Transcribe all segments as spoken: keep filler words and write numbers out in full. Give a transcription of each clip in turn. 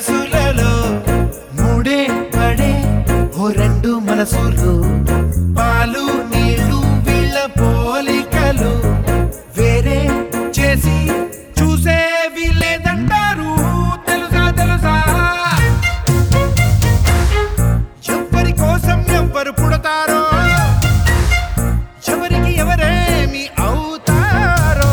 మనసులలో మూడే పడే ఓ రెండు మనసులు పాలు నీళ్లు వీళ్ళ పోలికలు వేరే చేసి చూసే వీళ్ళేదంటారు తెలుసా తెలుసా ఎవరి కోసం ఎవ్వరు పుడతారో ఎవరికి ఎవరేమి అవుతారో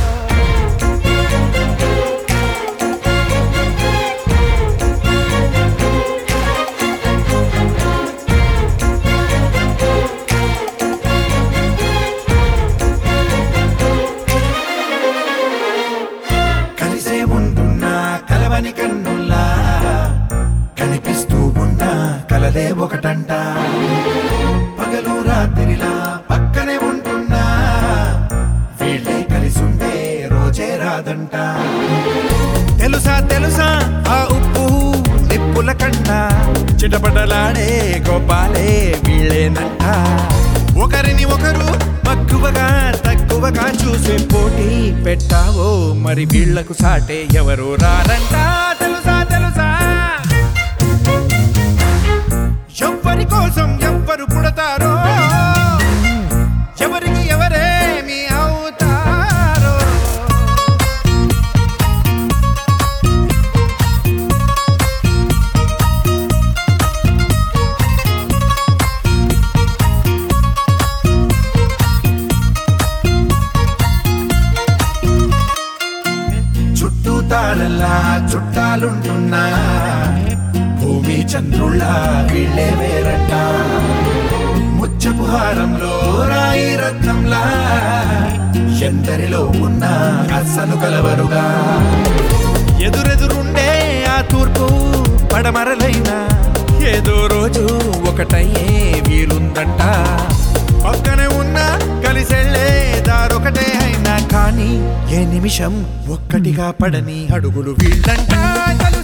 కలిసే ఉంటున్నా కలవని కన్నుల్లా కనిపిస్తూ ఉన్నా కలలే ఒకటంట పగలు రాత్రిలా పక్కనే ఉంటున్నా వీళ్ళే కలిసుండే రోజే రాదంట తెలుసా తెలుసా ఆ ఉప్పు నిప్పుల కంట చిటపటలాడే గోపాలే వీళ్ళేనంట ఒకరిని ఒకరు మక్కువగా తక్కువగా చూసే పోటీ పెట్టావో మరి వీళ్లకు సాటే ఎవరు రారంట తెలుసా తెలుసా ఎవ్వరి కోసం ఎవ్వరు పుడతారో ఎవరికి ఎవరేమి అవుతారో చుట్టూ తాళల్లా చుట్టాలుంటున్నా భూమి చంద్రుళ్ళ వీళ్ళే వేరంట ముచ్చపు హారంలో రాయి రత్నంలా ఎందరిలో ఉన్న అస్సలు కలవరుగా ఎదురెదురుండే ఆ తూర్పు పడమరలైనా ఏదో రోజు ఒకటయ్యే వీలుందంట పక్కనే ఉన్న కలిసెళ్ళే దారొకటే అయినా కానీ ఏ నిమిషం ఒక్కటిగా పడని అడుగులు వీళ్ళంట